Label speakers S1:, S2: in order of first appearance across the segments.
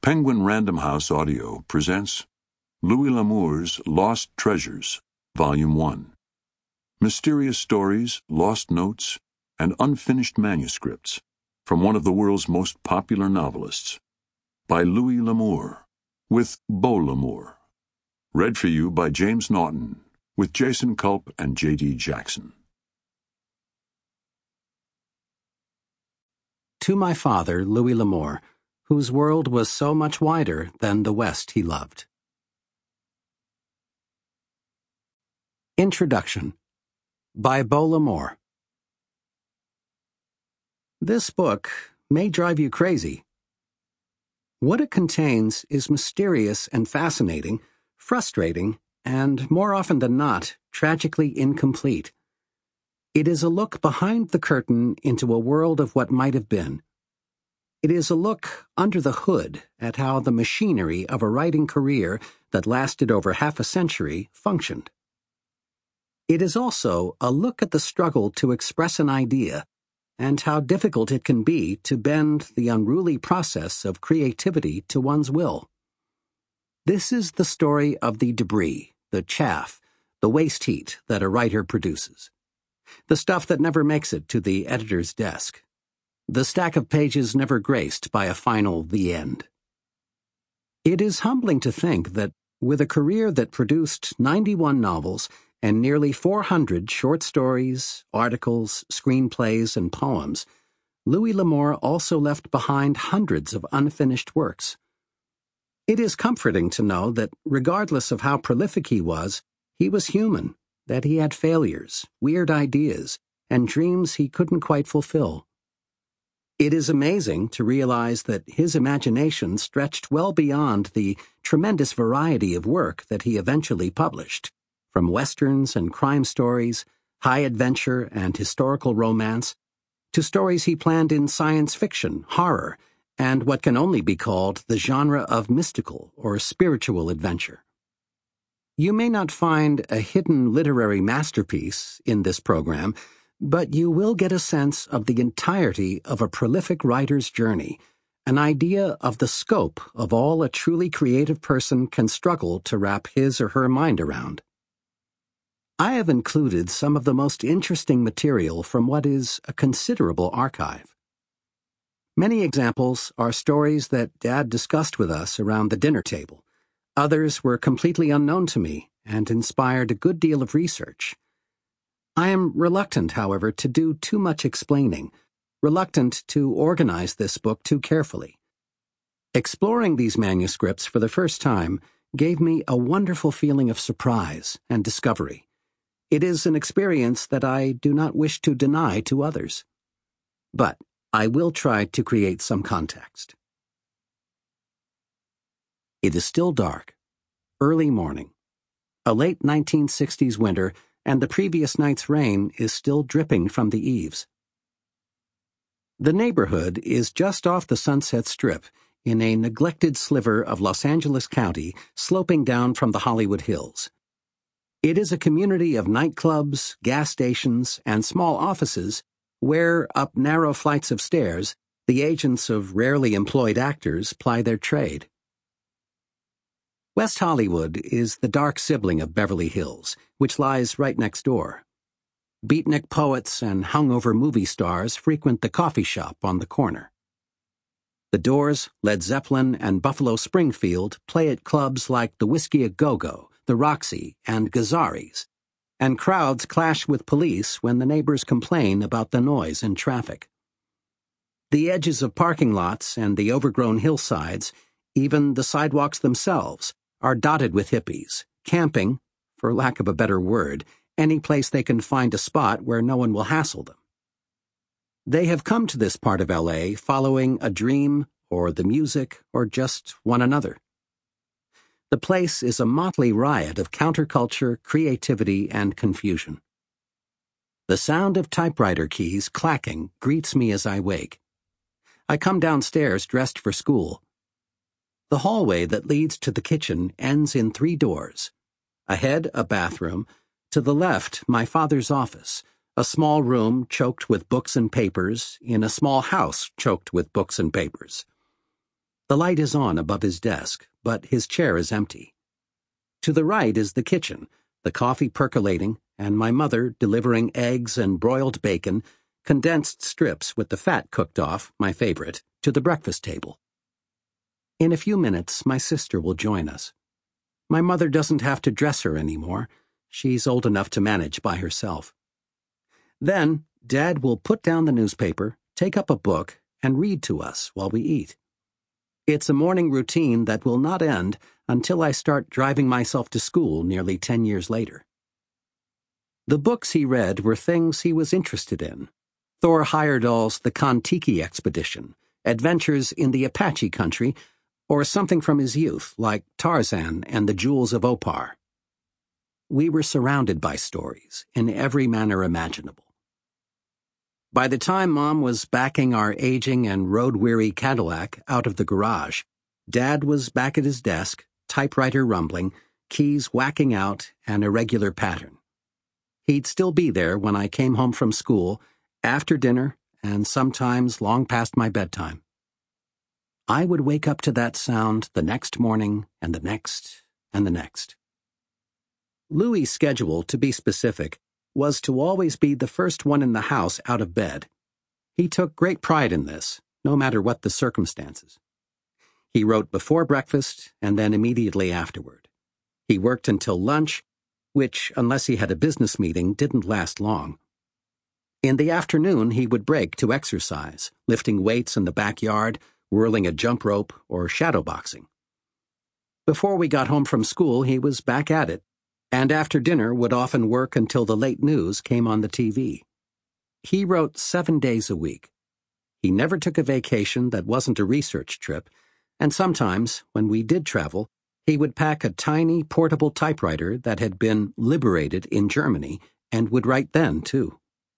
S1: Penguin Random House Audio presents Louis L'Amour's Lost Treasures, Volume 1. Mysterious Stories, Lost Notes, and Unfinished Manuscripts from one of the world's most popular novelists, by Louis L'Amour, with Beau L'Amour. Read for you by James Naughton, with Jason Culp and J.D. Jackson.
S2: To my father, Louis L'Amour, whose world was so much wider than the West he loved. Introduction by Beau L'Amour. This book may drive you crazy. What it contains is mysterious and fascinating, frustrating, and, more often than not, tragically incomplete. It is a look behind the curtain into a world of what might have been. It is a look under the hood at how the machinery of a writing career that lasted over half a century functioned. It is also a look at the struggle to express an idea and how difficult it can be to bend the unruly process of creativity to one's will. This is the story of the debris, the chaff, the waste heat that a writer produces. The stuff that never makes it to the editor's desk. The stack of pages never graced by a final the end. It is humbling to think that, with a career that produced 91 novels and nearly 400 short stories, articles, screenplays, and poems, Louis L'Amour also left behind hundreds of unfinished works. It is comforting to know that, regardless of how prolific he was human, that he had failures, weird ideas, and dreams he couldn't quite fulfill. It is amazing to realize that his imagination stretched well beyond the tremendous variety of work that he eventually published, from westerns and crime stories, high adventure and historical romance, to stories he planned in science fiction, horror, and what can only be called the genre of mystical or spiritual adventure. You may not find a hidden literary masterpiece in this program, but you will get a sense of the entirety of a prolific writer's journey, an idea of the scope of all a truly creative person can struggle to wrap his or her mind around. I have included some of the most interesting material from what is a considerable archive. Many examples are stories that Dad discussed with us around the dinner table. Others were completely unknown to me and inspired a good deal of research. I am reluctant, however, to do too much explaining, reluctant to organize this book too carefully. Exploring these manuscripts for the first time gave me a wonderful feeling of surprise and discovery. It is an experience that I do not wish to deny to others. But I will try to create some context. It is still dark. Early morning. A late 1960s winter, and the previous night's rain is still dripping from the eaves. The neighborhood is just off the Sunset Strip, in a neglected sliver of Los Angeles County sloping down from the Hollywood Hills. It is a community of nightclubs, gas stations, and small offices where, up narrow flights of stairs, the agents of rarely employed actors ply their trade. West Hollywood is the dark sibling of Beverly Hills, which lies right next door. Beatnik poets and hungover movie stars frequent the coffee shop on the corner. The Doors, Led Zeppelin, and Buffalo Springfield play at clubs like the Whiskey A Go-Go, the Roxy, and Gazzarri's, and crowds clash with police when the neighbors complain about the noise and traffic. The edges of parking lots and the overgrown hillsides, even the sidewalks themselves, are dotted with hippies, camping, for lack of a better word, any place they can find a spot where no one will hassle them. They have come to this part of L.A. following a dream, or the music, or just one another. The place is a motley riot of counterculture, creativity, and confusion. The sound of typewriter keys clacking greets me as I wake. I come downstairs dressed for school. The hallway that leads to the kitchen ends in 3 doors. Ahead, a bathroom. To the left, my father's office, a small room choked with books and papers in a small house choked with books and papers. The light is on above his desk, but his chair is empty. To the right is the kitchen, the coffee percolating, and my mother delivering eggs and broiled bacon, condensed strips with the fat cooked off, my favorite, to the breakfast table. In a few minutes, my sister will join us. My mother doesn't have to dress her anymore. She's old enough to manage by herself. Then, Dad will put down the newspaper, take up a book, and read to us while we eat. It's a morning routine that will not end until I start driving myself to school nearly 10 years later. The books he read were things he was interested in. Thor Heyerdahl's The Kon-Tiki Expedition, Adventures in the Apache Country, or something from his youth, like Tarzan and the Jewels of Opar. We were surrounded by stories, in every manner imaginable. By the time Mom was backing our aging and road-weary Cadillac out of the garage, Dad was back at his desk, typewriter rumbling, keys whacking out an irregular pattern. He'd still be there when I came home from school, after dinner, and sometimes long past my bedtime. I would wake up to that sound the next morning, and the next, and the next. Louis's schedule, to be specific, was to always be the first one in the house out of bed. He took great pride in this, no matter what the circumstances. He wrote before breakfast and then immediately afterward. He worked until lunch, which, unless he had a business meeting, didn't last long. In the afternoon, he would break to exercise, lifting weights in the backyard, whirling a jump rope, or shadowboxing. Before we got home from school, he was back at it, and after dinner would often work until the late news came on the TV. He wrote 7 days a week. He never took a vacation that wasn't a research trip, and sometimes, when we did travel, he would pack a tiny portable typewriter that had been liberated in Germany and would write then, too.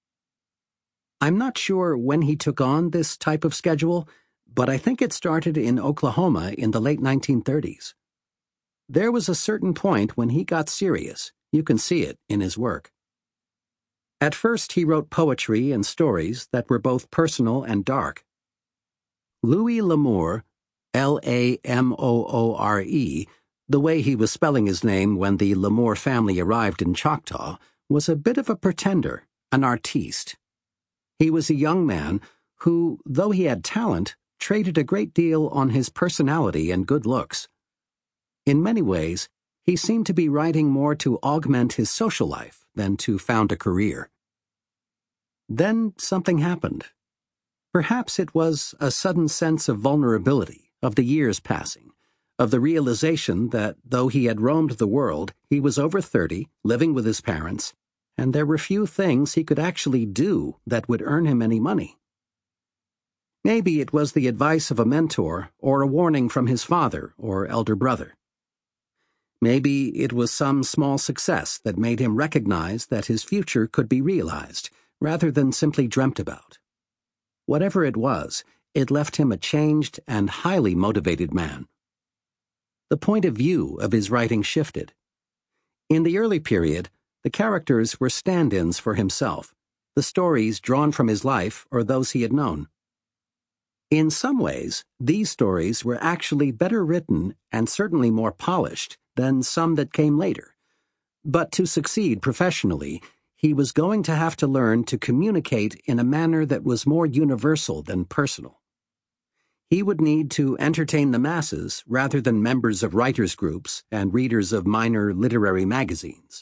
S2: I'm not sure when he took on this type of schedule, but I think it started in Oklahoma in the late 1930s. There was a certain point when he got serious. You can see it in his work. At first, he wrote poetry and stories that were both personal and dark. Louis L'Amour, Lamoore, the way he was spelling his name when the L'Amour family arrived in Choctaw, was a bit of a pretender, an artiste. He was a young man who, though he had talent, traded a great deal on his personality and good looks. In many ways, he seemed to be writing more to augment his social life than to found a career. Then something happened. Perhaps it was a sudden sense of vulnerability, of the years passing, of the realization that though he had roamed the world, he was over 30, living with his parents, and there were few things he could actually do that would earn him any money. Maybe it was the advice of a mentor or a warning from his father or elder brother. Maybe it was some small success that made him recognize that his future could be realized, rather than simply dreamt about. Whatever it was, it left him a changed and highly motivated man. The point of view of his writing shifted. In the early period, the characters were stand-ins for himself, the stories drawn from his life or those he had known. In some ways, these stories were actually better written and certainly more polished than some that came later. But to succeed professionally, he was going to have to learn to communicate in a manner that was more universal than personal. He would need to entertain the masses rather than members of writers' groups and readers of minor literary magazines.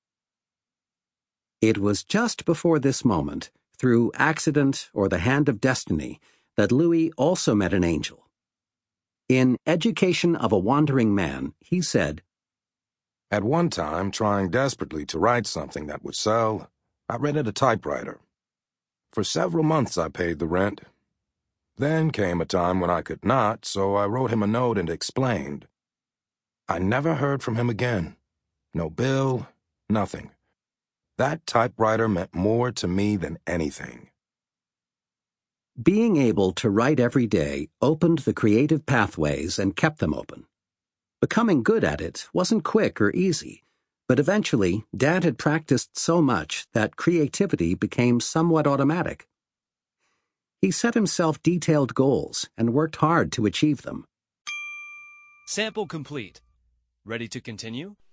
S2: It was just before this moment, through accident or the hand of destiny, that Louis also met an angel. In Education of a Wandering Man, he said,
S3: "At one time, trying desperately to write something that would sell, I rented a typewriter. For several months I paid the rent. Then came a time when I could not, so I wrote him a note and explained. I never heard from him again. No bill, nothing. That typewriter meant more to me than anything."
S2: Being able to write every day opened the creative pathways and kept them open. Becoming good at it wasn't quick or easy, but eventually Dad had practiced so much that creativity became somewhat automatic. He set himself detailed goals and worked hard to achieve them.
S4: Sample complete. Ready to continue?